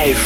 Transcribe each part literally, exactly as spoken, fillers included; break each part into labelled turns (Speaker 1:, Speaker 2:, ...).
Speaker 1: vijf.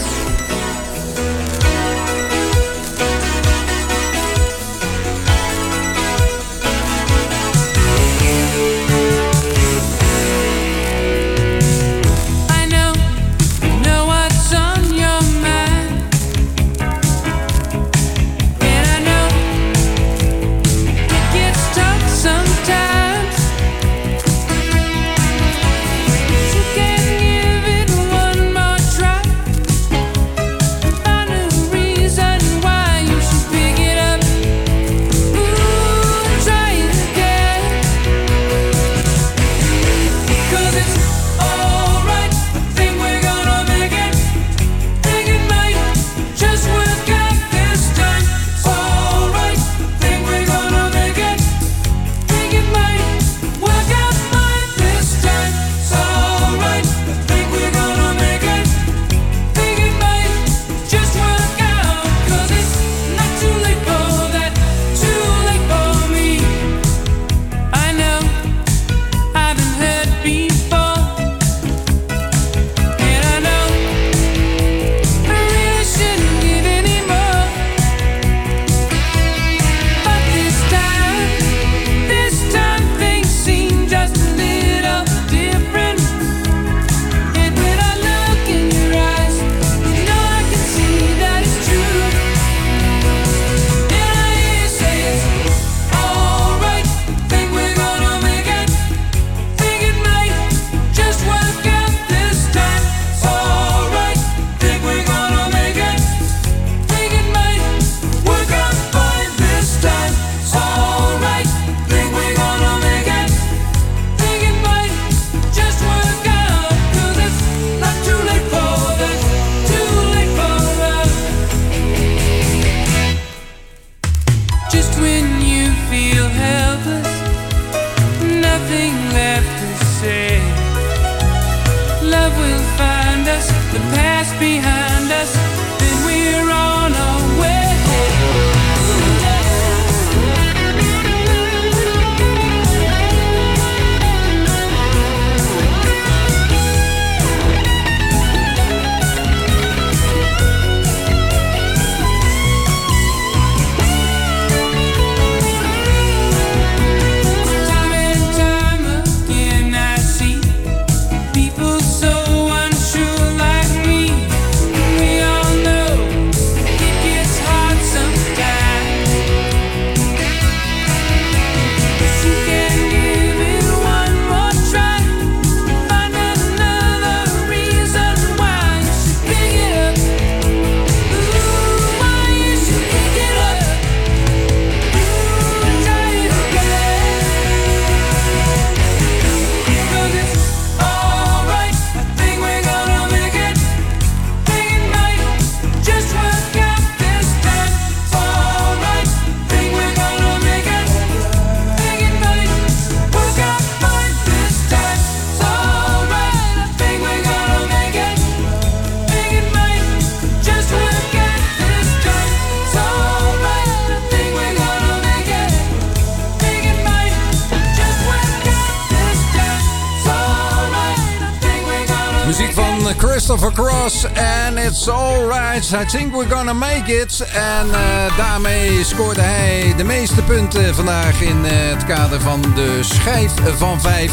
Speaker 2: Christopher Cross en It's Alright, I Think We're Gonna Make It. En uh, daarmee scoorde hij de meeste punten vandaag in uh, het kader van de schijf van vijf.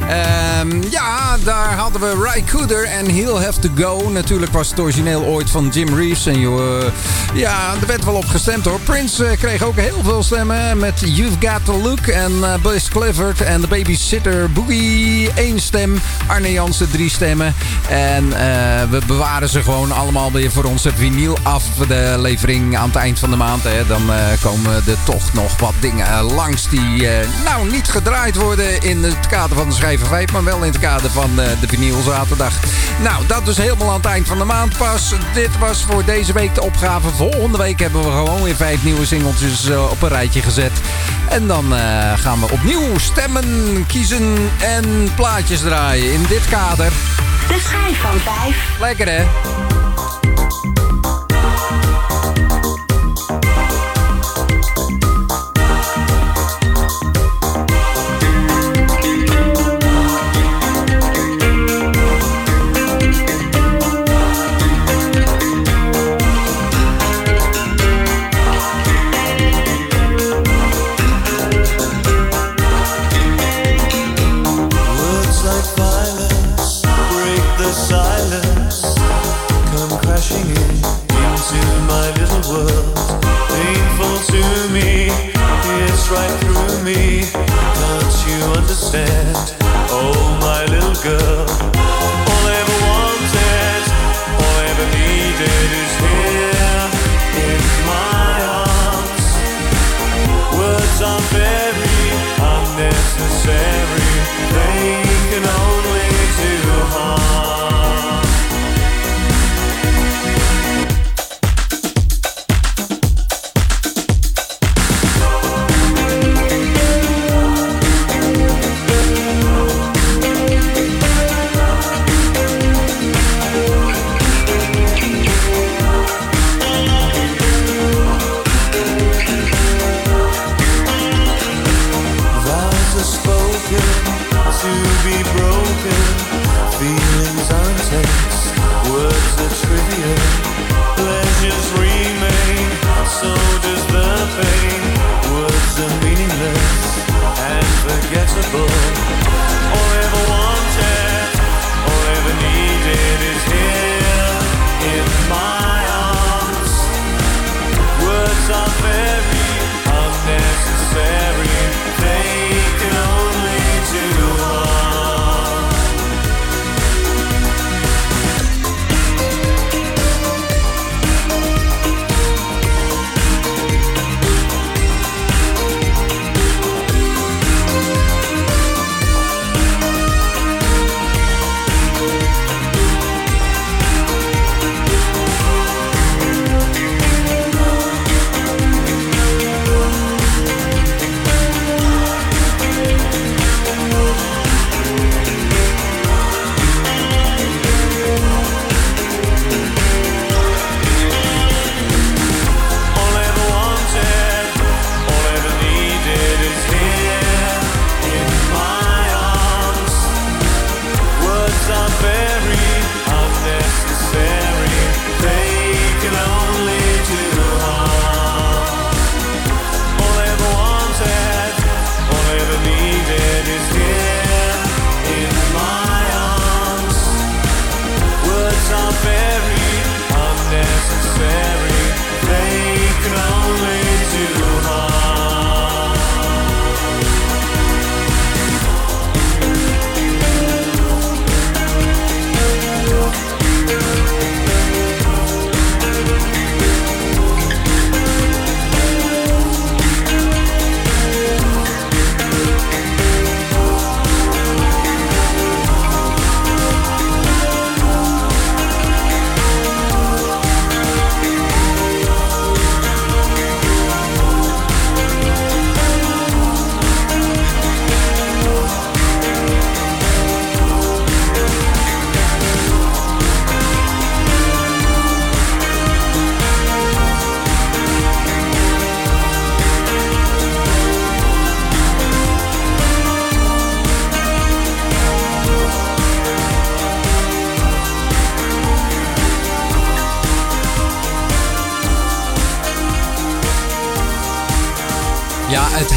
Speaker 2: Um, ja, daar hadden we Ry Cooder en He'll Have To Go. Natuurlijk was het origineel ooit van Jim Reeves. En uh, ja, er werd wel op gestemd hoor. Prince uh, kreeg ook heel veel stemmen met You've Got The Look. En uh, Bliss Clifford en de Babysitter Boogie één stem. Arne Jansen drie stemmen. En uh, we bewaren ze gewoon allemaal weer voor onze vinyl af. De levering aan het eind van de maand. Hè. Dan uh, komen er toch nog wat dingen langs die uh, nou niet gedraaid worden in het kader van de schijf van vijf, maar wel in het kader van uh, de vinylzaterdag. Nou, dat dus helemaal aan het eind van de maand pas. Dit was voor deze week de opgave. Volgende week hebben we gewoon weer vijf nieuwe singeltjes uh, op een rijtje gezet. En dan uh, gaan we opnieuw stemmen, kiezen en plaatjes draaien in dit kader.
Speaker 1: De schijf van vijf.
Speaker 2: Lekker hè?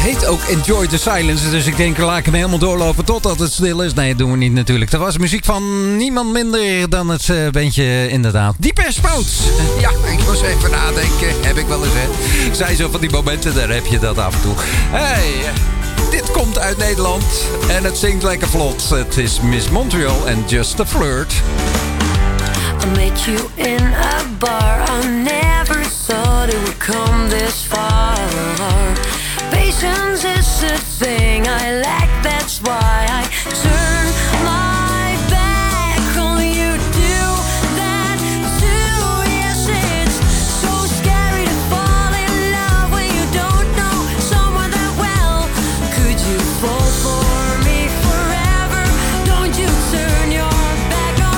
Speaker 2: heet ook Enjoy the Silence. Dus ik denk, laat ik hem helemaal doorlopen totdat het stil is. Nee, dat doen we niet natuurlijk. Dat was muziek van niemand minder dan het uh, bandje inderdaad. Depeche Mode. Ja, ik moest even nadenken. Heb ik wel eens, hè. Zijn zo van die momenten, daar heb je dat af en toe. Hey, dit komt uit Nederland. En het zingt lekker vlot. Het is Miss Montreal en Just a Flirt.
Speaker 3: I met you in a bar. I never thought it would come this far. Patience is a thing I lack, that's why I turn my back on you. Do that too, yes, it's so scary to fall in love when you don't know someone that well. Could you fall for me forever? Don't you turn your back on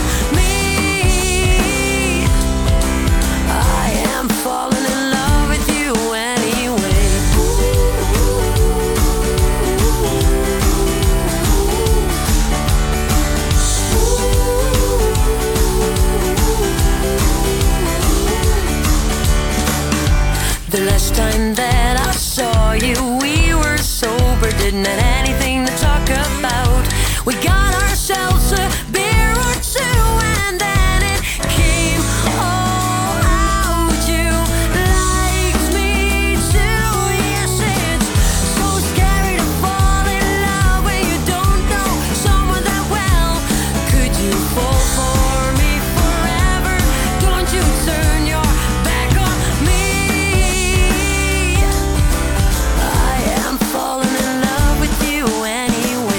Speaker 3: me. I am falling in love with you anyway. The last time that I saw you, we were sober, didn't have anything to talk about. We got ourselves a beer or two, and then it came all out. You liked me too, yes, it's so scary to fall in love when you don't know someone that well. Could you fall for me forever? Don't you turn your back on me. I am falling in love with you anyway.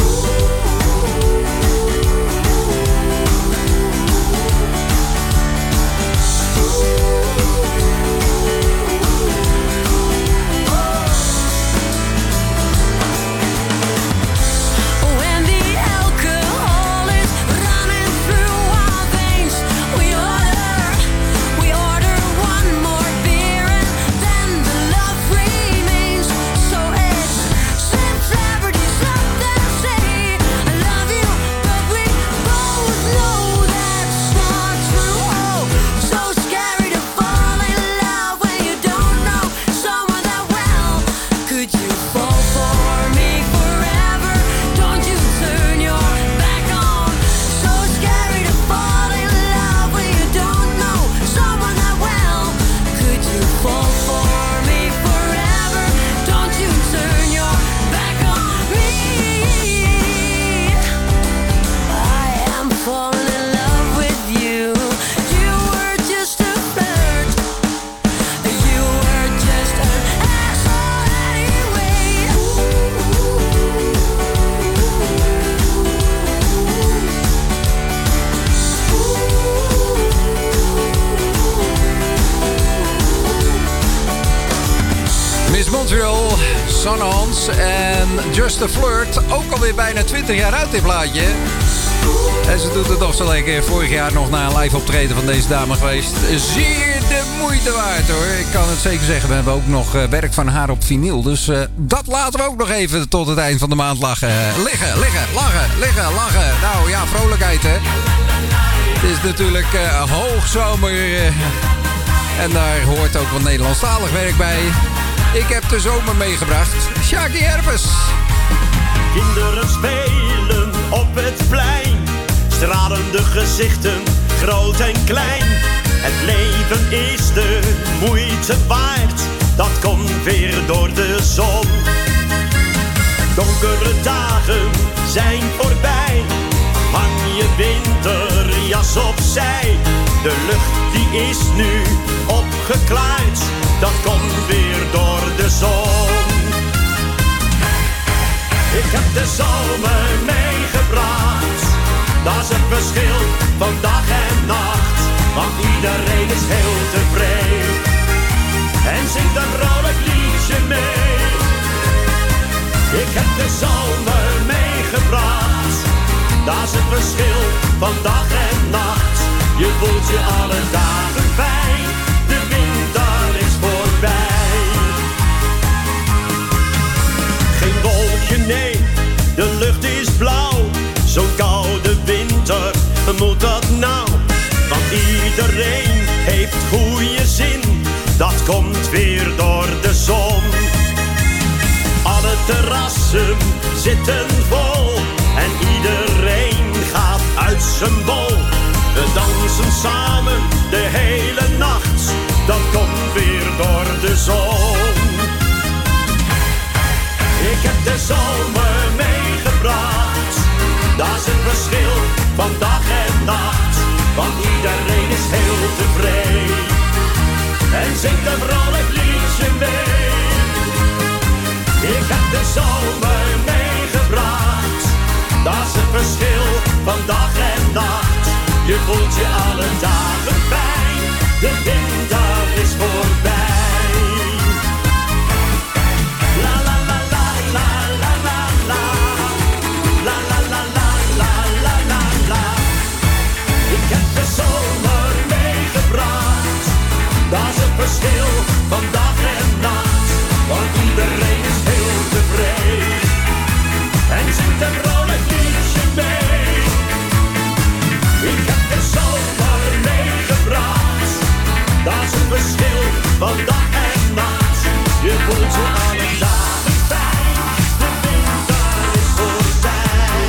Speaker 3: When the alcohol is running through our veins, we order, we order one more beer, and then the love remains. So it's since celebrities up there say I love you, but we both know that's not true. Oh, so scary to fall in love when you don't know someone that well. Could you fall for me forever? Don't you turn your back on. So scary to fall in love when you don't know someone that well. Could you fall for me forever? Don't you turn your back on me. I am falling in love with you. You were just a flirt. You were just an asshole anyway.
Speaker 2: Miss Montreal, Sanne Hans en Just a Flirt. Ook alweer bijna twintig jaar oud dit plaatje. En ze doet het nog zo lekker. Vorig jaar nog naar een live optreden van deze dame geweest. Zeer de moeite waard hoor. Ik kan het zeker zeggen. We hebben ook nog uh, werk van haar op vinyl. Dus uh, dat laten we ook nog even tot het eind van de maand lachen. Liggen, liggen, lachen, liggen, lachen. Nou ja, vrolijkheid hè. Het is natuurlijk uh, hoogzomer. Uh, en daar hoort ook wat Nederlandstalig werk bij. Ik heb de zomer meegebracht. Shaki Herpes.
Speaker 4: Kinderen spelen op het plein, stralende gezichten, groot en klein. Het leven is de moeite waard, dat komt weer door de zon. Donkere dagen zijn voorbij, hang je winterjas opzij. De lucht die is nu opgeklaard, dat komt weer door de zon. Ik heb de zomer meegebracht, dat is het verschil van dag en nacht. Want iedereen is heel tevreden en zingt een vrolijk liedje mee. Ik heb de zomer meegebracht, dat is het verschil van dag en nacht. Je voelt je alle dagen fijn, de winter is voorbij. Geen wolkje, nee, de lucht is blauw. Zo'n koude winter, moet dat nou? Want iedereen heeft goede zin, dat komt weer door de zon. Alle terrassen zitten vol en iedereen gaat uit zijn bol. We dansen samen de hele nacht, dan komt weer door de zon. Ik heb de zomer meegebracht, dat is het verschil van dag en nacht. Want iedereen is heel tevreden en zingt een vrolijk liedje mee. Ik heb de zomer meegebracht, dat is het verschil van dag en nacht. Je voelt je alle dagen fijn, de winter is voorbij. La la la la la la la la, la la la la la la la la. Ik heb de zomer meegebracht, dat is het verschil van dag en nacht. Want iedereen is heel tevreden en zingt een vrolijk liedje mee. Ik heb de zomer meegebracht, dat is het verschil van dag en nacht. Je voelt je alle dagen fijn, de winter is voorbij.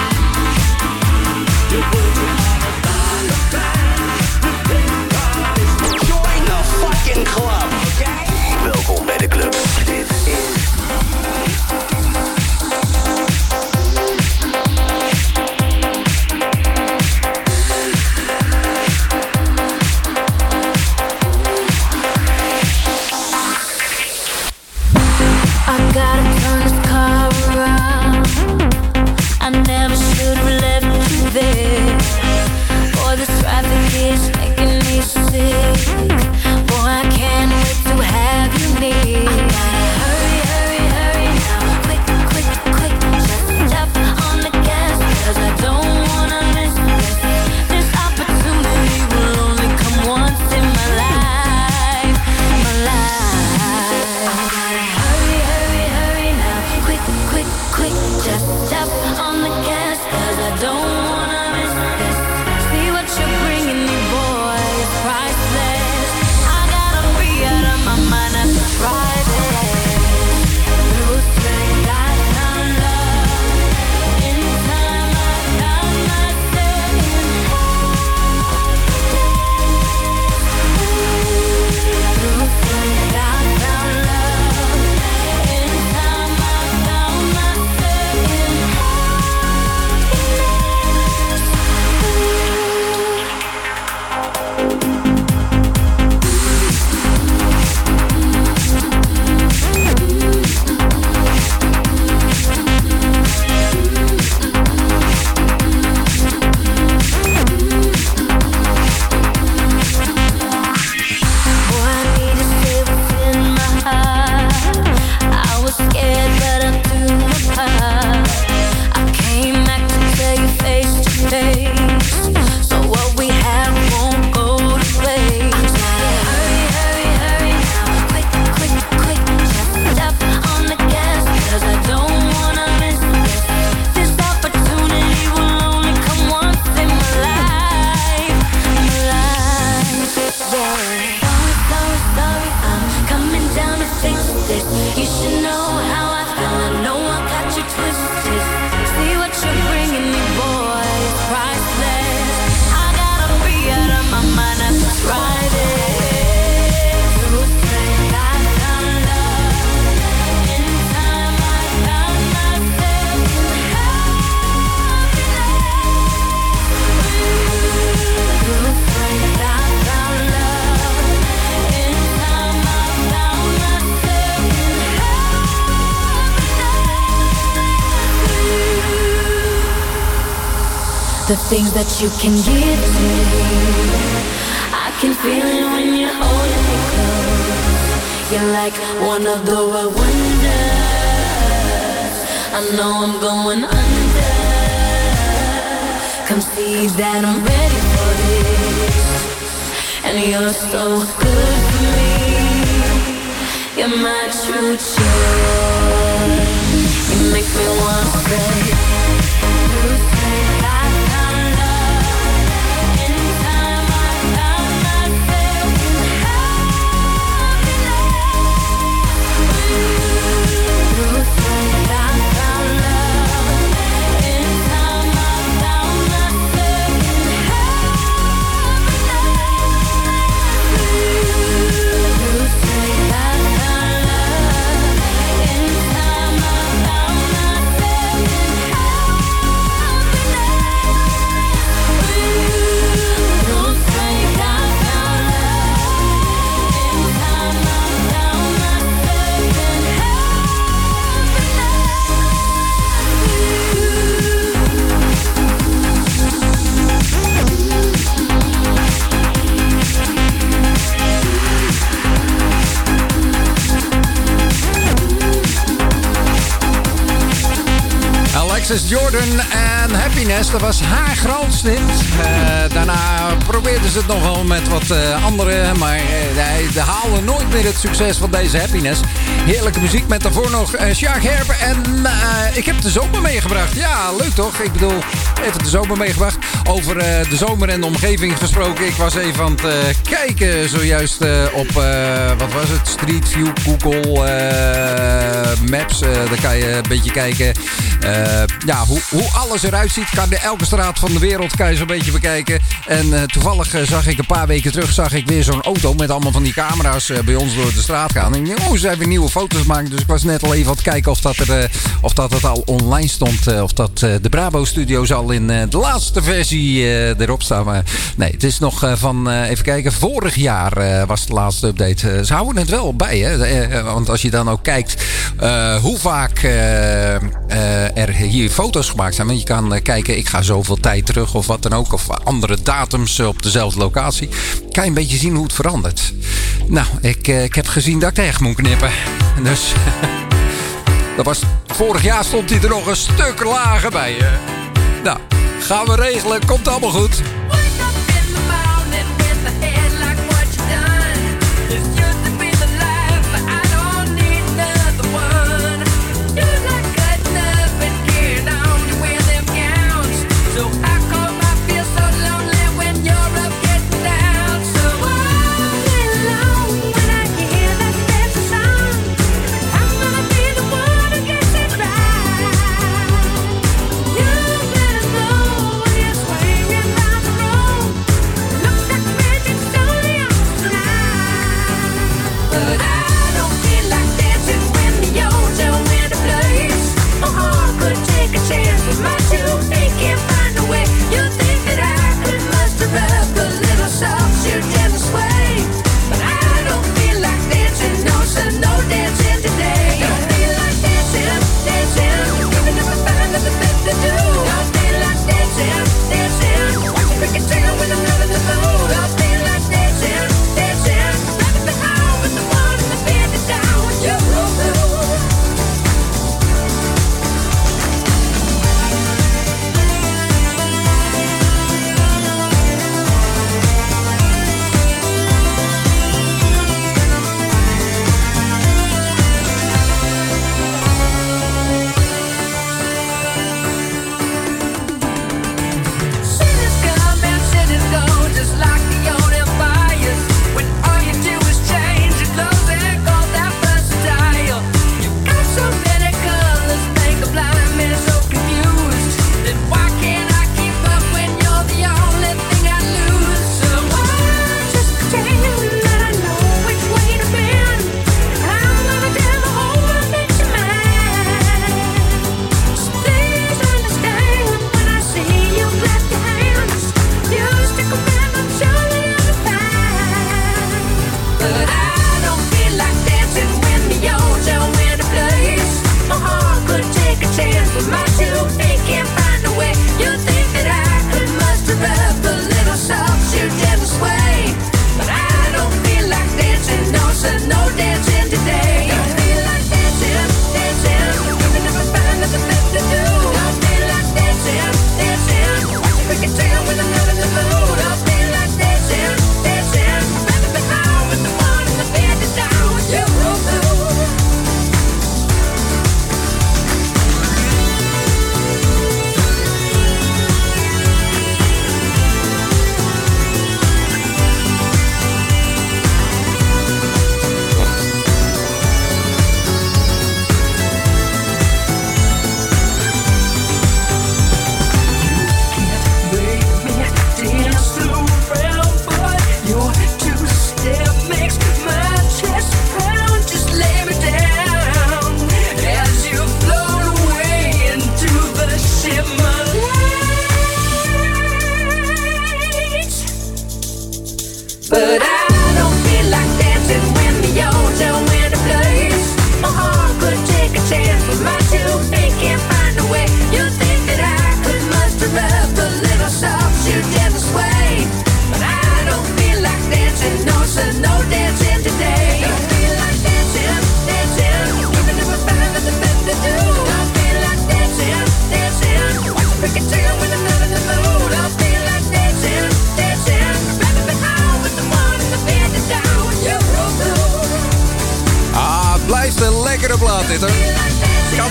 Speaker 4: Je voelt je alle dagen fijn, de winter is voorbij.
Speaker 5: Join the fucking club, okay? Welkom bij de club. Dit is...
Speaker 3: I gotta turn this car around. I never should have left you there. Boy, this traffic is making me sick. Boy, I can't wait to have you near. I gotta hurry, hurry, hurry now. Quick, quick, quick, just step on the gas, 'cause I don't wanna miss this. This opportunity will only come once in my life, my life. I gotta hurry, hurry, hurry now. Quick, quick, quick, just step on the gas, 'cause I don't wanna miss this. See what you're bringing me, boy, it's priceless. I gotta be out of my mind after try this. Blue straight, I found love. In time I found myself in Blue straight, I found love. In time I found myself in Boy, I need to say what's in my heart. I was scared, but I threw my part. I came back to tell you face to face, so what we have won't go to waste. Hurry, hurry, hurry now. Quick, quick, quick, just step on the gas, 'cause I don't wanna miss this. This opportunity will only come once in my life, my life. Sorry, sorry, sorry, I'm coming down to fix this. You should know how I feel, I know I got you twisted. See what you're bringing me, boy, it's priceless. I gotta be out of my mind after try this. Blue straight, I found love. In time I found myself in Blue straight, I found love. In time I found myself in the things that you can give to me, I can feel it when you're holding me close. You're like one of the world wonders. I know I'm going under. Come see that I'm ready for this. And you're so good to me. You're my true joy. You make me want to say, you say I found love. In time I found myself in happiness.
Speaker 2: Frances Jordan en Happiness. Dat was haar grootste hit. Uh, daarna probeerden ze het nog wel met wat uh, andere. Maar uh, ze haalden nooit meer het succes van deze Happiness. Heerlijke muziek met daarvoor nog uh, Sjaak Herp. En uh, ik heb de zomer meegebracht. Ja, leuk toch? Ik bedoel, even de zomer meegebracht. Over uh, de zomer en de omgeving gesproken. Ik was even aan het uh, kijken zojuist uh, op, uh, wat was het? Street View, Google uh, Maps. Uh, daar kan je een beetje kijken. Uh, ja, hoe, hoe alles eruit ziet. Kan de elke straat van de wereld kan je zo'n beetje bekijken. En uh, toevallig uh, zag ik een paar weken terug zag ik weer zo'n auto met allemaal van die camera's uh, bij ons door de straat gaan. En ik dacht, oh, ze hebben nieuwe foto's gemaakt. Dus ik was net al even aan het kijken of dat, er, uh, of dat het al online stond. Uh, of dat uh, de Brabo Studios al in uh, de laatste versie uh, erop staan. Maar nee, het is nog uh, van, uh, even kijken, vorig jaar uh, was de laatste update. Uh, ze houden het wel bij, hè. Uh, want als je dan ook kijkt uh, hoe vaak uh, uh, er hier foto's gemaakt zijn. Want je kan uh, kijken, ik ga zoveel tijd terug of wat dan ook. Of andere datums op dezelfde locatie. Kan je een beetje zien hoe het verandert. Nou, ik, uh, ik heb gezien dat ik echt moet knippen. Dus dat was, vorig jaar stond hij er nog een stuk lager bij. Uh. Nou, gaan we regelen. Komt allemaal goed.
Speaker 3: Swinging down the road.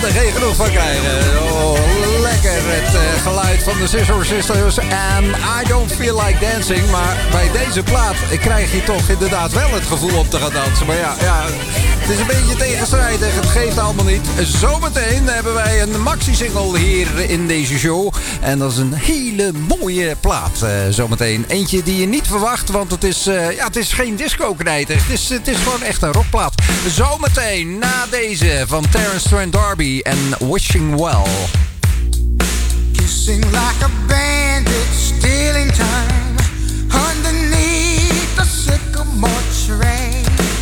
Speaker 2: er geen genoeg van krijgen. Oh, lekker. Het uh, geluid van de Scissor Sisters en I Don't Feel Like Dancing. Maar bij deze plaat krijg je toch inderdaad wel het gevoel om te gaan dansen. Maar ja, ja het is een beetje tegenstrijdig. Het geeft allemaal niet. Zometeen hebben wij een maxi-single hier in deze show. En dat is een hele mooie plaat. Uh, zometeen eentje die je niet verwacht. Want het is, uh, ja, het is geen disco-knijter. Het is, het is gewoon echt een rockplaat. Zometeen na deze van Terence Trent D'Arby en Wishing Well.
Speaker 6: Kissing like a bandit, stealing time underneath the sycamore tree.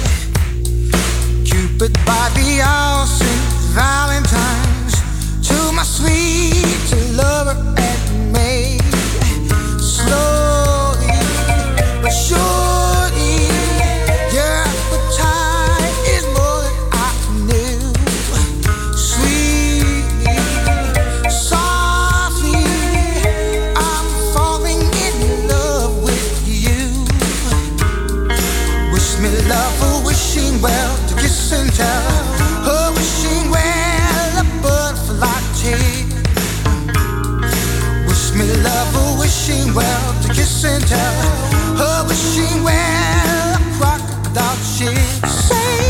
Speaker 6: Cupid by the all Saint Valentine's, to my sweet lover and me. Slowly but surely, your appetite is more than I knew. Sweetly, softly, I'm falling in love with you. Wish me love or wishing well, to kiss and tell. Oh, wishing well, a butterfly tear. Wish me love or wishing well, to kiss and tell. Oh, wishing well, a crocodile tear. Say,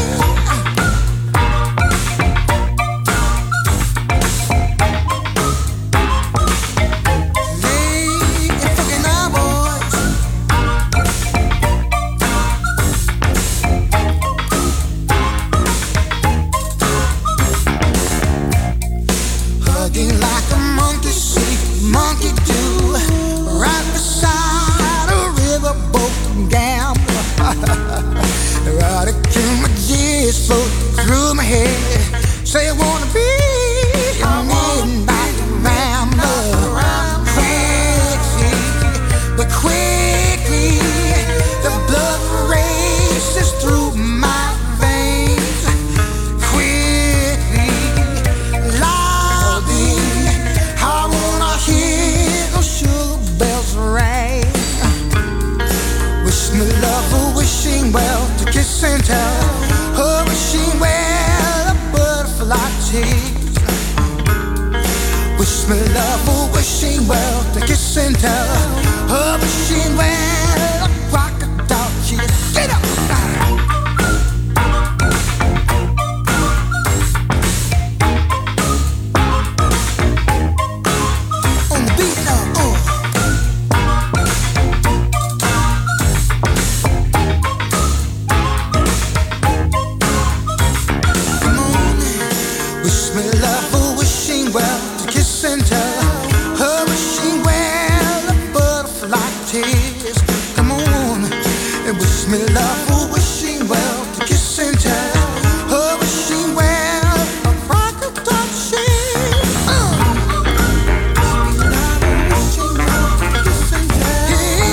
Speaker 6: float through my head. Say I wanna be a midnight rambler. Quickly, but quickly, the blood races through my veins. Quickly, loudly, I wanna hear those sugar bells ring. Wish me love or wishing well, to kiss and tell. Oh, wishing well, a butterfly tears. Wish me love or wishing well, to kiss and tell. Oh, wishing well, a crocodile tears. Get up! On the beat now, oh. Me love for wishing well, to kiss and tell. Oh, wishing well, a crocodile shell. Uh. Me love for wishing well, to kiss and tell.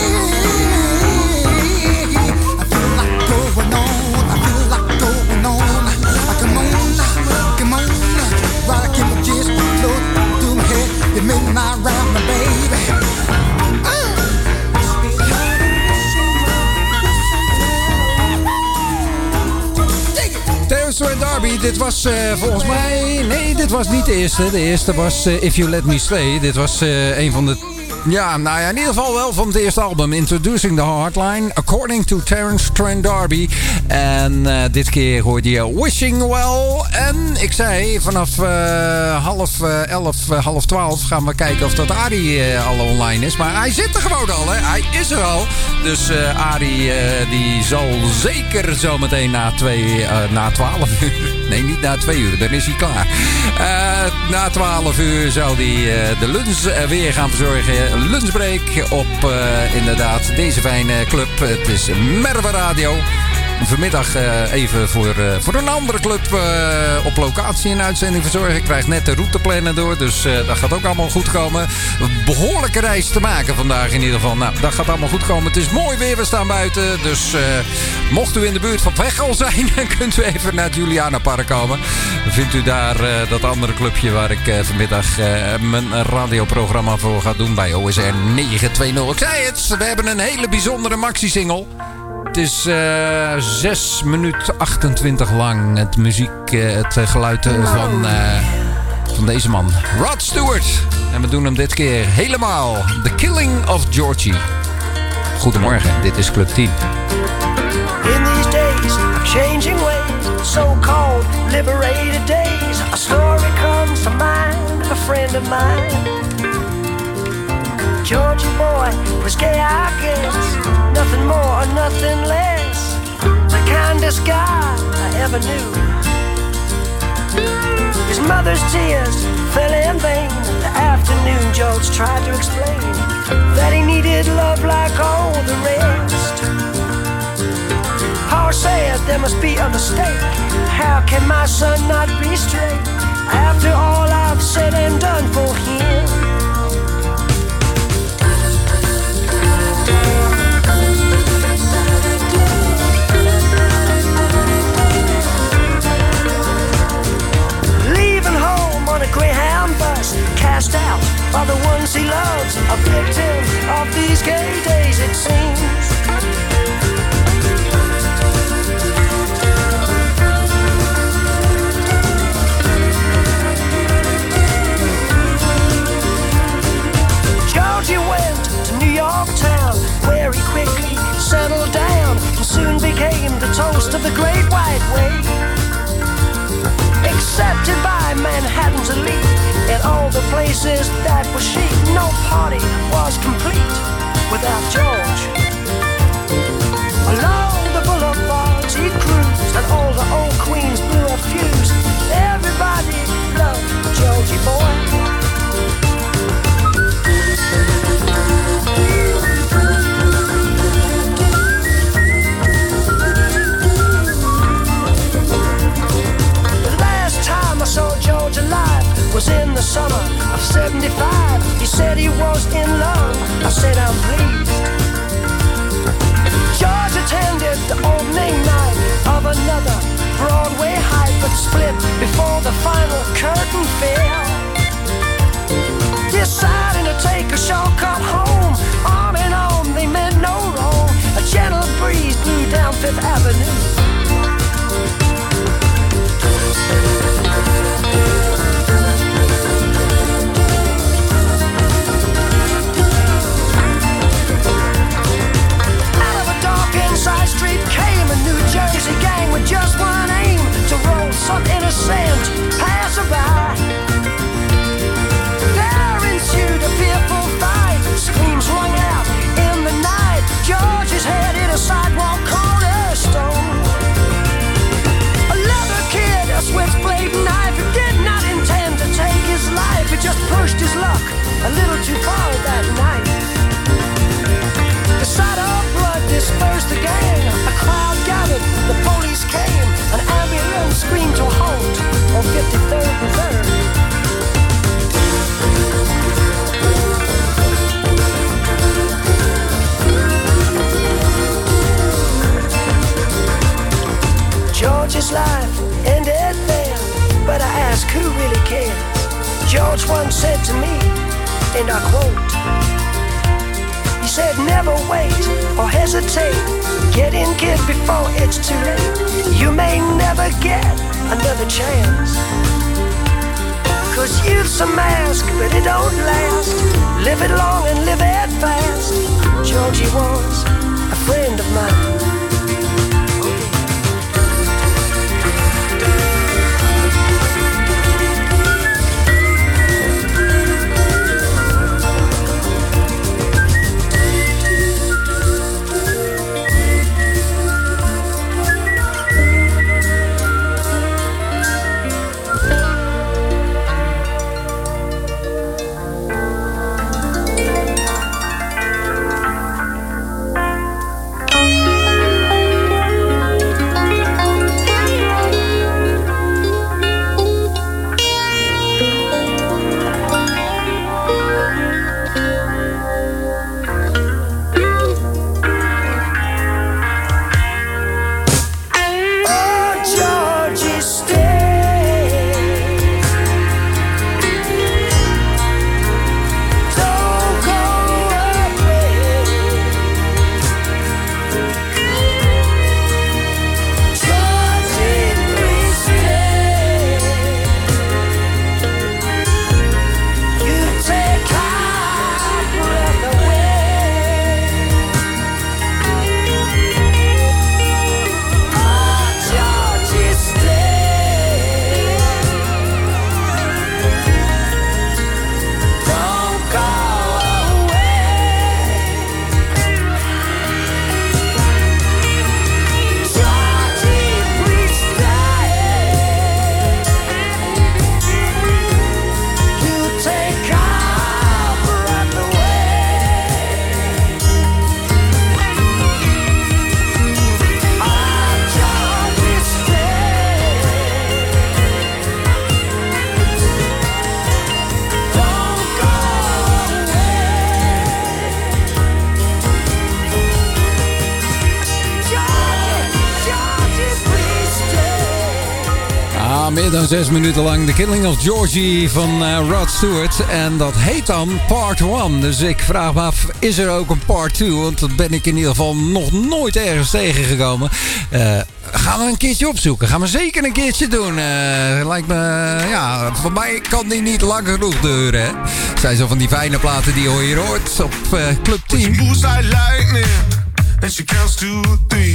Speaker 6: Yeah. I feel like going on, I feel like going on. I come on, come on, while I keep my just float through my head. You make me not round my baby.
Speaker 2: Trent D'Arby, dit was uh, volgens mij... Nee, dit was niet de eerste. De eerste was uh, If You Let Me Stay. Dit was uh, een van de... Ja, nou ja, in ieder geval wel van het eerste album. Introducing the Hardline, According to Terence Trent D'Arby. En uh, dit keer hoorde je Wishing Well. En ik zei, vanaf uh, half uh, elf, uh, half twaalf gaan we kijken of dat Arie uh, al online is. Maar hij zit er gewoon al, hè. Hij is er al. Dus uh, Arie, uh, die zal zeker zometeen na twee, uh, na twaalf uur... Nee, niet na twee uur, dan is hij klaar. Uh, na twaalf uur zal hij uh, de lunch uh, weer gaan verzorgen. Lunchbreak op uh, inderdaad deze fijne club. Het is Merwe Radio. Vanmiddag uh, even voor, uh, voor een andere club uh, op locatie een uitzending verzorgen. Ik krijg net de routeplannen door, dus uh, dat gaat ook allemaal goed komen. Behoorlijke reis te maken vandaag in ieder geval. Nou, dat gaat allemaal goed komen. Het is mooi weer, we staan buiten. Dus uh, mocht u in de buurt van Veghel zijn, dan kunt u even naar het Julianapark komen. Dan vindt u daar uh, dat andere clubje waar ik uh, vanmiddag uh, mijn radioprogramma voor ga doen bij O S R negen twee nul. Ik zei het, we hebben een hele bijzondere maxi-single. Het is uh, zes minuten achtentwintig lang. Het muziek, uh, het geluid uh, van uh, van deze man, Rod Stewart. En we doen hem dit keer helemaal. The Killing of Georgie. Goedemorgen, dit is Club tien.
Speaker 7: In these days of changing ways, so-called liberated days, a story comes to mind of a friend of mine. Georgie boy was gay, I guess, nothing more or nothing less, the kindest guy I ever knew. His mother's tears fell in vain. The afternoon George tried to explain that he needed love like all the rest. Paul said there must be a mistake. How can my son not be straight after all I've said and done for him? On a Greyhound bus, cast out by the ones he loves, a victim of these gay days it seems. Georgie went to New York town, where he quickly settled down and soon became the toast of the Great White Way. Accepted by Manhattan's elite in all the places that were chic. No party was complete without George. Along the boulevards he cruised, and all the old queens blew a fuse. Everybody loved Georgie boy. I saw George alive was in the summer of seventy-five. He said he was in love. I said I'm pleased. George attended the opening night of another Broadway hype, but split before the final curtain fell. Deciding to take a shortcut home, arm in arm they meant no wrong. A gentle breeze blew down Fifth Avenue. Side street came a New Jersey gang with just one aim, to roll some innocent passerby. There ensued a fearful fight, screams rung out in the night. George's head hit a sidewalk cornerstone. A leather kid, a switchblade knife, who did not intend to take his life. He just pushed his luck a little too far that night. The sight of blood dispersed the gang. A crowd gathered, the police came. An ambulance screamed to a halt on fifty-third and third. George's life ended there, but I ask who really cares. George once said to me, and I quote, he said, never wait or hesitate. Get in, kid, before it's too late. You may never get another chance. Cause youth's a mask, but it don't last. Live it long and live it fast. Georgie was a friend of mine.
Speaker 2: zo'n zes minuten lang The Killing of Georgie van uh, Rod Stewart. En dat heet dan Part one. Dus ik vraag me af, is er ook een Part two? Want dat ben ik in ieder geval nog nooit ergens tegengekomen. Uh, gaan we een keertje opzoeken. Gaan we zeker een keertje doen. Uh, lijkt me, ja, voor mij kan die niet lang genoeg duren. Hè? Zijn zo van die fijne platen die je hier hoort op uh, Club tien.
Speaker 8: Moves like lightning, and she counts to three.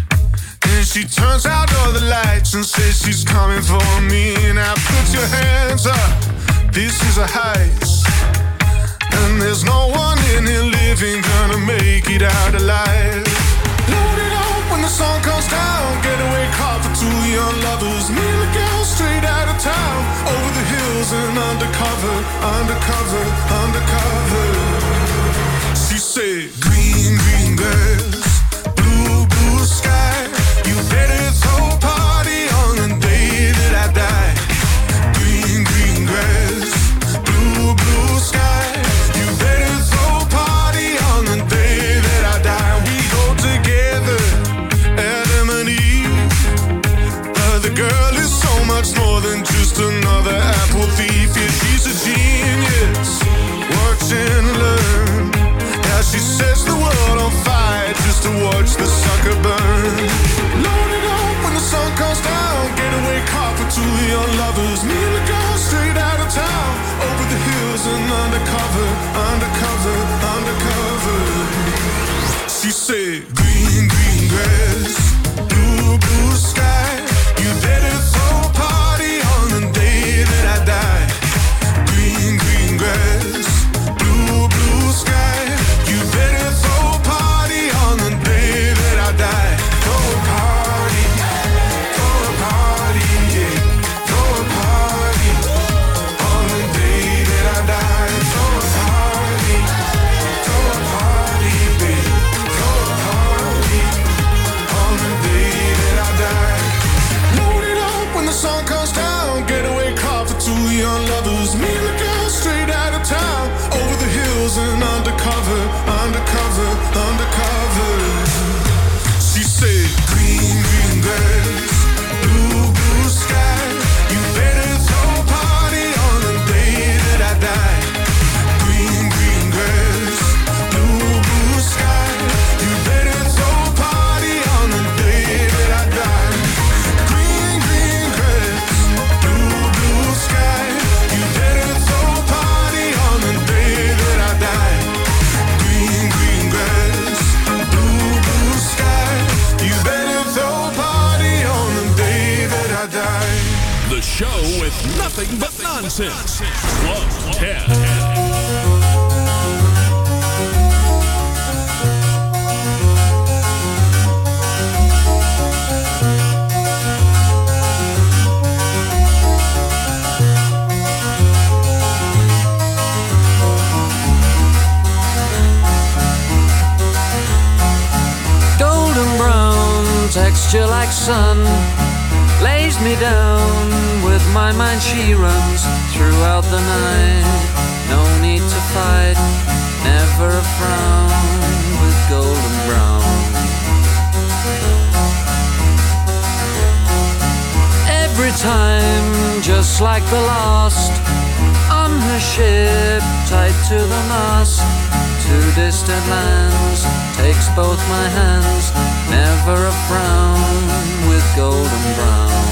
Speaker 8: And she turns out all the lights and says she's coming for me. Now put your hands up, this is a heist. And there's no one in here living gonna make it out alive. Load it up when the sun comes down. Getaway car for two young lovers. Me and the girl straight out of town. Over the hills and undercover, undercover, undercover. She said, green, green girls, blue, blue sky. You better throw a party on the day that I die. Green, green grass, blue, blue sky. You better throw a party on the day that I die. We go together, Adam and Eve. But the girl is so much more than just another apple thief. Yeah, she's a genius. Watch and learn. How she sets the world on fire just to watch the sucker burn. Load it up when the sun comes down. Getaway car for two young lovers. Me and the girl straight out of town. Over the hills and undercover, undercover, undercover. She said, green, green grass, blue, blue sky. You better throw a party on the day that I die. Green, green grass, blue, blue sky. You better throw a party on the day that I die. Throw a party, throw a party, yeah. Throw a party on the day that I die. Throw a party, throw a party, babe. Throw a party on the day that I die. Load it up when the sun comes down. Getaway car for two young lovers. Me and the girl straight out of town. Over the hills and undercover, undercover, undercover. She said, green, green grass, blue, blue sky. You better throw a party on the day that I die. Green, green grass, blue, blue sky. You better throw a party on the day that I die. Green, green grass, blue, blue sky. You better throw a party on the day that I die. Green, green grass, blue, blue sky. You better throw a party on the day that I die.
Speaker 9: The show with nothing but nonsense. Club ten.
Speaker 10: Golden brown, texture like sun, lays me down. With my mind she runs throughout the night. No need to fight, never a frown. With golden brown, every time just like the last. On her ship, tied to the mast. To distant lands, takes both my hands. Never a frown with golden brown.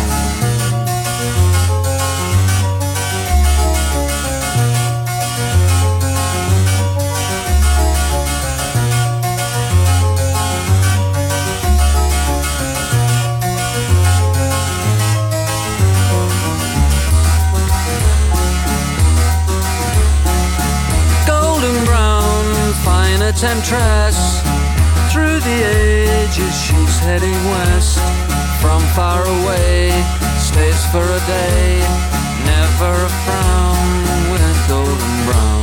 Speaker 10: Golden brown, fine a temptress. Through the ages she's heading west. From far away, stays for a day. Never a frown with golden brown.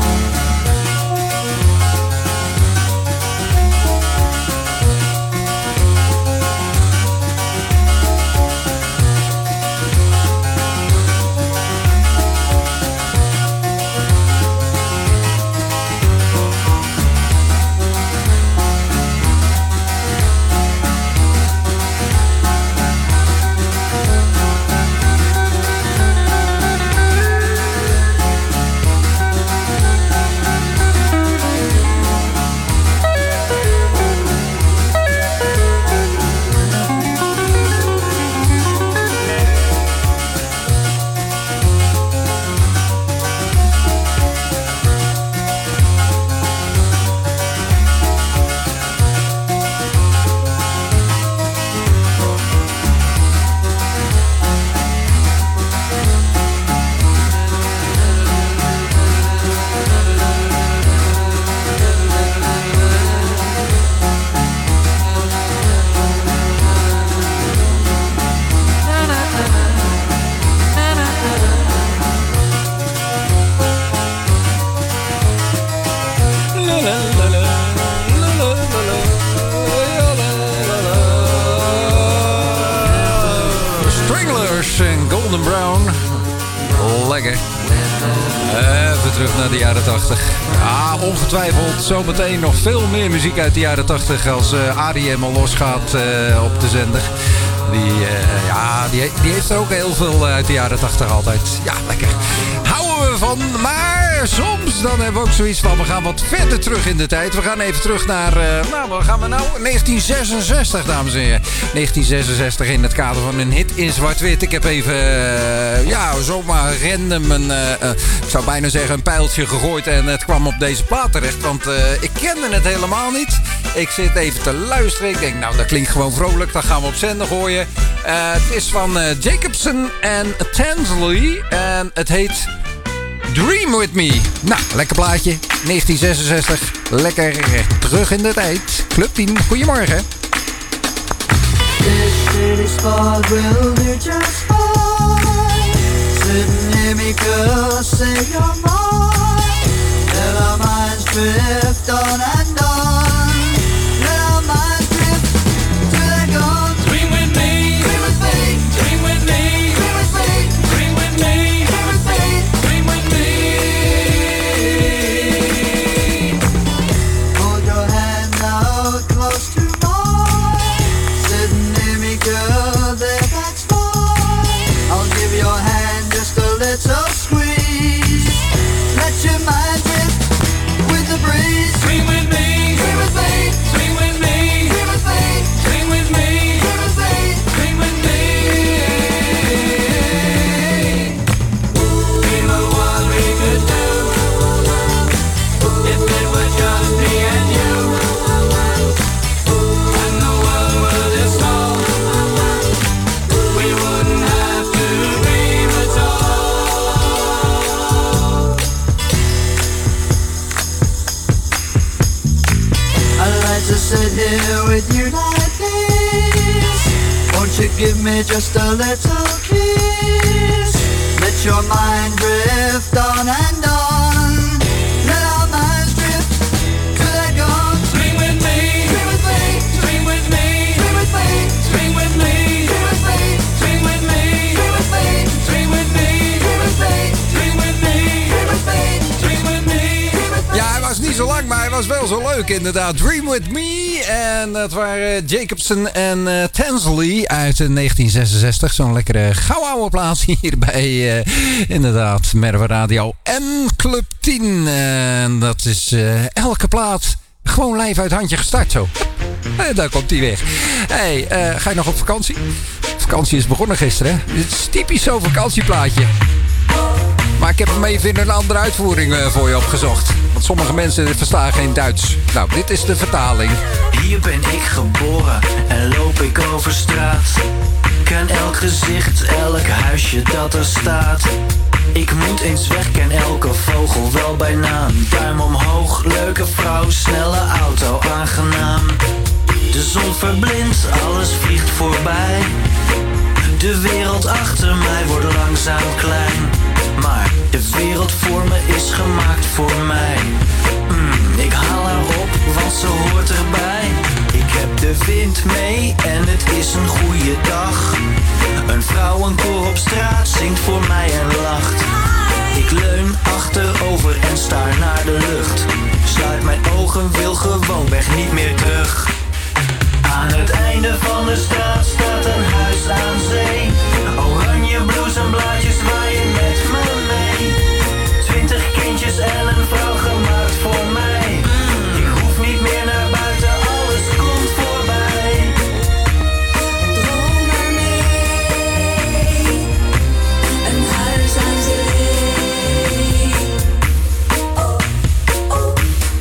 Speaker 2: lekker. Even terug naar de jaren tachtig. Ja, ongetwijfeld zometeen nog veel meer muziek uit de jaren tachtig als uh, Arie helemaal losgaat uh, op de zender. Die, uh, ja, die, die heeft er ook heel veel uit de jaren tachtig altijd. Ja, lekker. Houden we van. Maar soms dan hebben we ook zoiets van, we gaan wat verder terug in de tijd. We gaan even terug naar, uh, nou, waar gaan we nou? negentien zesenzestig, dames en heren. negentien zesenzestig in het kader van een hit in zwart-wit. Ik heb even, uh, ja, zomaar random een, uh, uh, ik zou bijna zeggen een pijltje gegooid en het kwam op deze plaat terecht. Want uh, ik kende het helemaal niet. Ik zit even te luisteren. Ik denk, nou, dat klinkt gewoon vrolijk. Dat gaan we op zender gooien. Uh, het is van uh, Jacobson en Tansley. En het heet Dream With Me. Nou, lekker plaatje. negentien zesenzestig. Lekker terug in de tijd. Club tien, goedemorgen.
Speaker 11: This city spot will do just fine. Sitting near me, girl, say you're mine. Let our minds drift on and on. Let our minds drift till they're gone. Dream with me, dream with me, dream with me, dream with me, dream with me, dream with me, dream with me. Hold your hand out close to mine. Sitting near me, girl, there that's fine. I'll give your hand just a little squeeze. Let your mind drift with the breeze. Dream with me, dream with me, dream with me, dream with me, dream with me, dream with me, dream with me. Dream of what we could do if it were just me and you, and the world was as small. We wouldn't have to dream at all. I'd like to sit here with you like this. Won't you give me just a little kiss? Let your mind drift on and on. Let our minds drift till they're gone. Dream with me, dream with me, dream with me, dream with me, dream with me, dream with me, dream with me, dream with me, dream with me, dream with me, dream with me, dream with me, dream with me, dream with me.
Speaker 2: Ja, hij was niet zo lang, maar hij was wel zo leuk inderdaad. Dream With Me. En dat waren Jacobson en uh, Tansley uit uh, negentien zesenzestig. Zo'n lekkere gouden oude plaats hier bij uh, inderdaad Merwe Radio en Club tien. En dat is uh, elke plaat gewoon live uit handje gestart zo. En daar komt hij weer. Hey, uh, ga je nog op vakantie? Vakantie is begonnen gisteren, hè? Dit is typisch zo'n vakantieplaatje. Maar ik heb hem even in een andere uitvoering uh, voor je opgezocht. Want sommige mensen verstaan geen Duits. Nou, dit is de vertaling.
Speaker 12: Hier ben ik geboren en loop ik over straat. Ken elk gezicht, elk huisje dat er staat. Ik moet eens weg, ken elke vogel wel bij naam. Duim omhoog, leuke vrouw, snelle auto, aangenaam. De zon verblindt, alles vliegt voorbij. De wereld achter mij wordt langzaam klein. Maar de wereld voor me is gemaakt voor mij. Mm, ik haal haar op, want ze hoort erbij. Ik heb de wind mee en het is een goede dag. Een vrouwenkoor op straat zingt voor mij en lacht. Ik leun achterover en staar naar de lucht. Sluit mijn ogen, wil gewoon weg, niet meer terug. Aan het einde van de straat staat een huis aan zee. Oranje bloesemblaadjes waaien met me mee. Twintig kindjes en een vrouw gemaakt voor mij. Ik hoef niet meer naar buiten, alles komt voorbij.
Speaker 3: Droom maar mee, een huis aan zee. Oh, oh,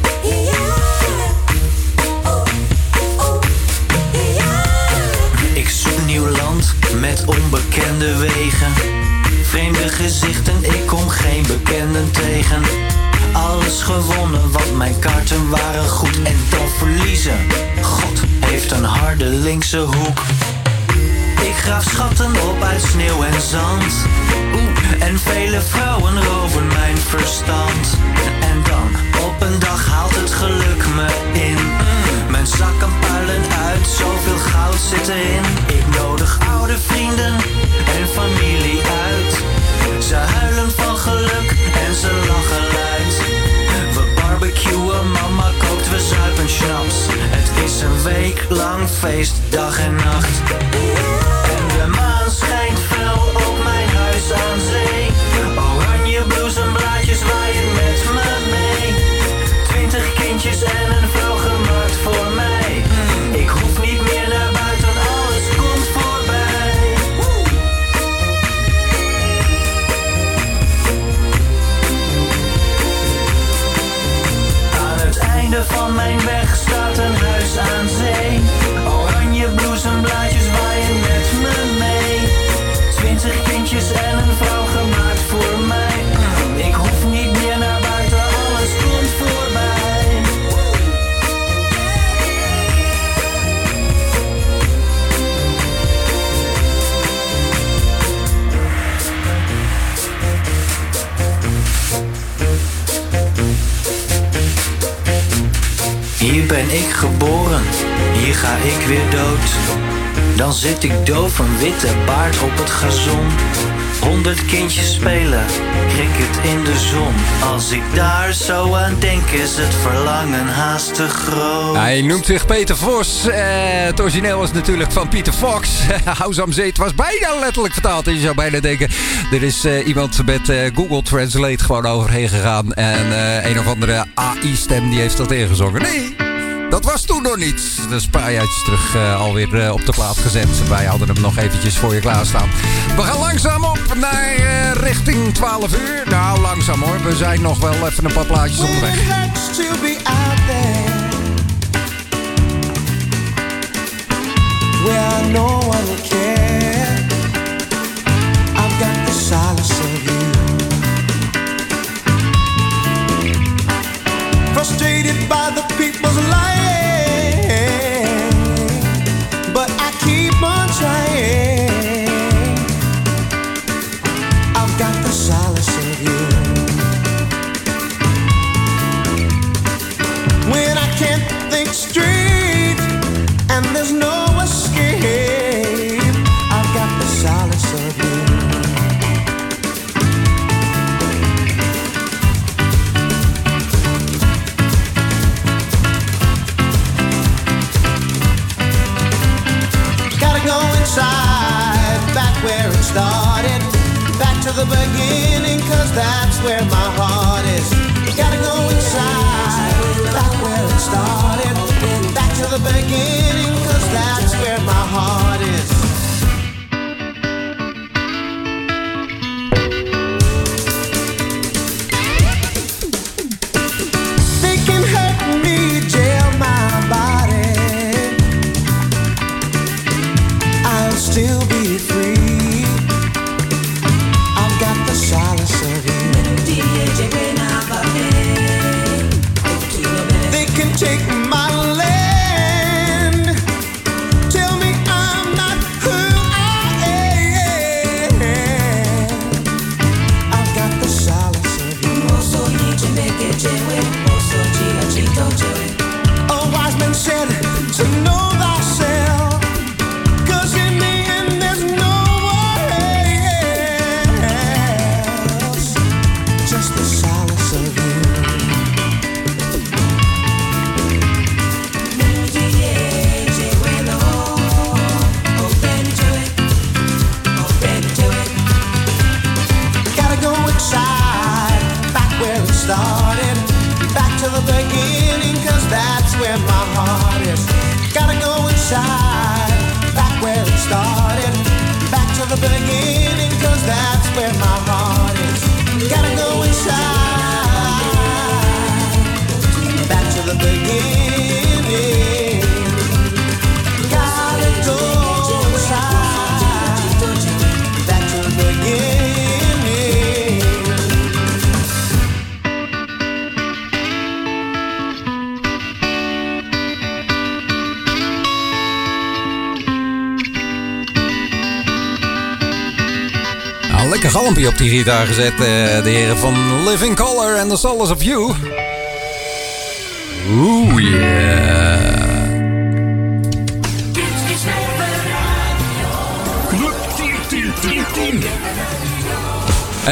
Speaker 3: yeah. Oh, oh, yeah.
Speaker 12: Ik zoek nieuw land met onbekende wegen. Vreemde gezichten, ik kom geen bekenden tegen. Alles gewonnen, want mijn kaarten waren goed. En dan verliezen, God heeft een harde linkse hoek. Ik graaf schatten op uit sneeuw en zand. Oeh, en vele vrouwen roven mijn verstand. En dan, op een dag haalt het geluk me in. Mm, mijn zakken puilen uit, zoveel goud zit erin. Ik nodig oude vrienden en familie uit. Ze huilen van s'nachts. Het is een week lang feest, dag en nacht. En de maan schijnt fel op mijn huis aan zee. Oranje bloesemblaadjes waaien met me mee. Twintig kindjes en een vrouw gemaakt voor mij. Ik hoef niet meer naar buiten, alles komt voorbij. Aan het einde van mijn weg staat een huis aan zee. Oranje bloesemblaadjes waaien met me mee. Twintig kindjes en een vrouw gemaakt voor mij. Ik hoef niet meer naar buiten, alles komt voorbij. Hier ben ik geboren, hier ga ik weer dood. Dan zit ik doof, een witte baard op het gazon. Honderd kindjes spelen, cricket in de zon. Als ik daar zo aan denk is het verlangen haast te groot.
Speaker 2: Hij noemt zich Peter Vos. Eh, het origineel was natuurlijk van Pieter Fox. House am Zee. Het was bijna letterlijk vertaald. En je zou bijna denken, er is uh, iemand met uh, Google Translate gewoon overheen gegaan. En uh, een of andere A I-stem die heeft dat ingezongen. Nee, dat was toen nog niet. Dat is een paar jaartjes terug uh, alweer uh, op de plaat gezet. Wij hadden hem nog eventjes voor je klaarstaan. We gaan langzaam op naar uh, richting twaalf uur. Nou, langzaam hoor. We zijn nog wel even een paar plaatjes onderweg.
Speaker 6: Where no one will care. I've got the solace of you. Frustrated by the people's lying, but I keep on trying. I've got the solace of you. When I can't think straight and there's no escape, I've got the solace of you. Gotta go inside, back where it started, back to the beginning, cause that's where my heart is. Gotta go inside, back where it started, back to the beginning, cause that's where my heart is. They can hurt me, jail my body, I'll still be free. I've got the solace of you. They can take my land, tell me I'm not who I am. I've got the solace of you. A wise man said to know thyself, cause in the end there's no one else. Just the solace of you. Gotta go inside, back where it started, back to the beginning, cause that's where my heart is. Gotta go inside, back where it started, back to the beginning, cause that's where my heart is. Gotta go inside, back to the beginning. Gotta go inside, back to the beginning.
Speaker 2: Nou, lekker galmpje op die gitaar gezet. Uh, de heren van Living Colour and the Solace of You. Oeh, yeah.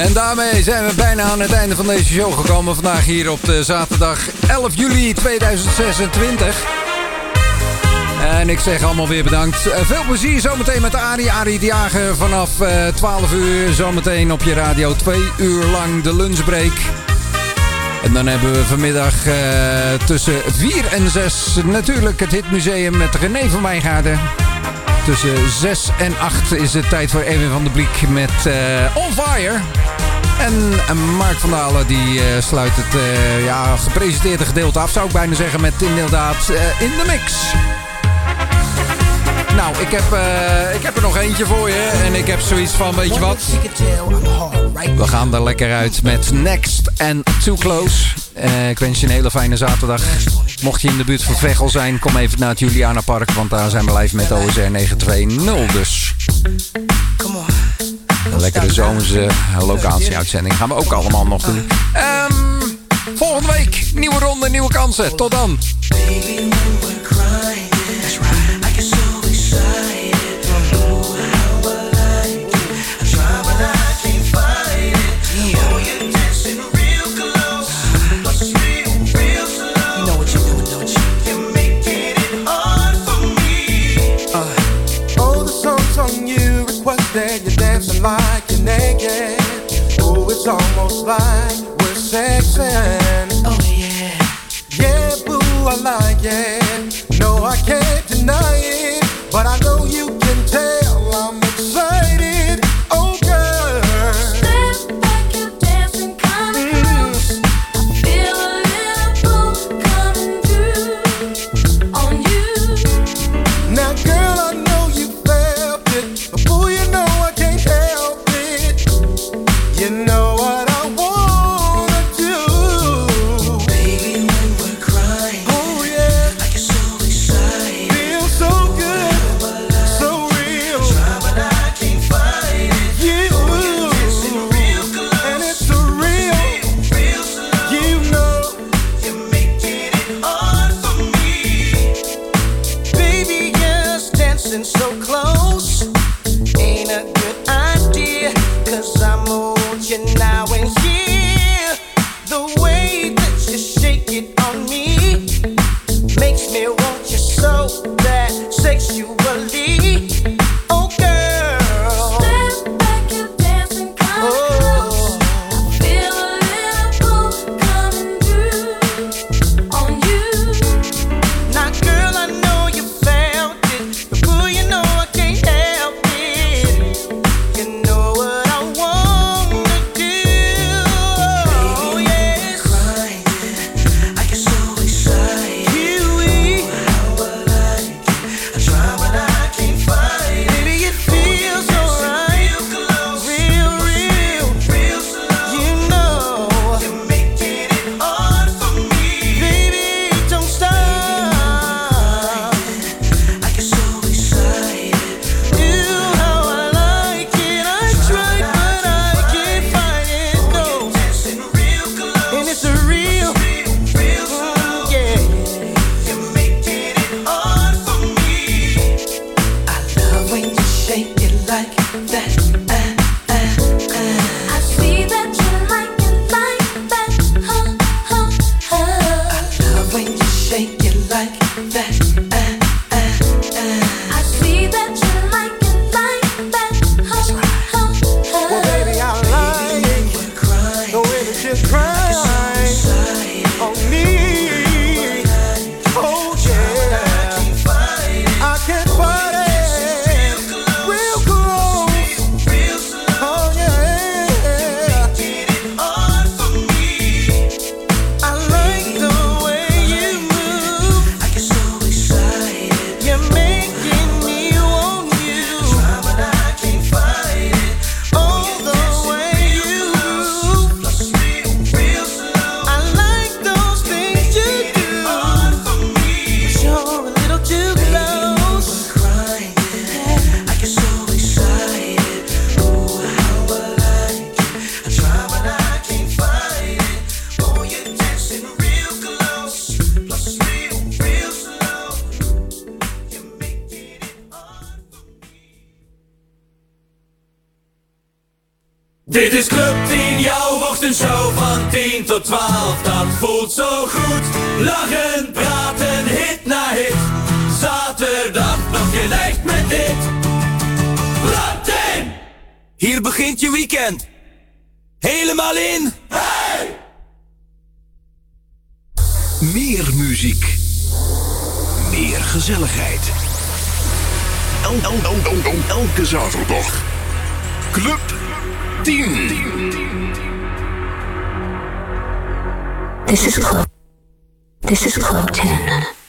Speaker 2: En daarmee zijn we bijna aan het einde van deze show gekomen. Vandaag hier op de zaterdag elf juli tweeduizend zesentwintig. En ik zeg allemaal weer bedankt. Uh, veel plezier zometeen met Arie. Arie de Jager vanaf uh, twaalf uur. Zometeen op je radio twee uur lang de lunchbreak. En dan hebben we vanmiddag uh, tussen vier en zes natuurlijk het Hitmuseum met René van Wijngaarden. Tussen zes en acht is het tijd voor Erwin van der Bliek met uh, On Fire. En uh, Mark van Dalen die uh, sluit het uh, ja, gepresenteerde gedeelte af, zou ik bijna zeggen, met inderdaad uh, In The Mix. Nou, ik heb, uh, ik heb er nog eentje voor je. En ik heb zoiets van, weet je wat? We gaan er lekker uit met Next en Too Close. Uh, ik wens je een hele fijne zaterdag. Mocht je in de buurt van Veghel zijn, kom even naar het Juliana Park. Want daar zijn we live met O S R negen twee nul dus. Een lekkere zomerse locatie-uitzending gaan we ook allemaal nog doen. Um, volgende week, nieuwe ronde, nieuwe kansen. Tot dan.
Speaker 6: That you're dancing like you're naked. Oh, it's almost like we're sexing. Oh yeah, yeah, boo, I like it. No, I can't deny it, but I know you can tell I'm excited. Oh, girl, step back, you're dancing kinda close. I feel a little pull coming through on you. Now, girl, I know you felt it, but boy, you know I can't help it. You know what I wanna do, baby, when we're crying. Oh yeah, I get so excited, feel so good, so real. Try but I can't fight it. You, real close, and it's a real, real slow. You know you're making it hard for me, baby. Yes, dancing so close ain't a good idea, 'cause I'm on you now and here. The way that you shake it on me makes me want you so bad sexually. Oh girl, step back, you're dancing kinda close. I feel a little pull coming through on you. Now girl, I know you felt it, but boy, you know I can't help it. You know what I wanna do. Oh yes, crying, I get so excited. Kiwi, how I like it. I try but I can't fight it. Baby, it feels so right, real, real, real slow. You know you're making it hard for me, baby. Don't stop. I get so excited. Do how I like it. I tried, but I can't find it. No, and it's a real, mm, yeah. You're making it hard for me. I love when you shake it like that. Uh, uh, uh. I see that you like it like that. Huh, huh, huh. I love when you shake it like that. Uh, uh, uh. I see that you like it like that. Huh, huh, huh. Well, baby, I like the way that you cry on me. Oh yeah, I can't fight it. Real close. Oh yeah, I like the way you move. I get so excited.
Speaker 13: Dit is Club tien, jouw ochtendshow van tien tot twaalf. Dat voelt zo goed. Lachen, praten, hit na hit. Zaterdag nog je lijkt met dit. Latin! Hier begint je weekend. Helemaal in. Hey!
Speaker 9: Meer muziek. Meer gezelligheid. El, el, el, el, el, elke zaterdag. Club tien.
Speaker 1: This is Club. This is Club ten.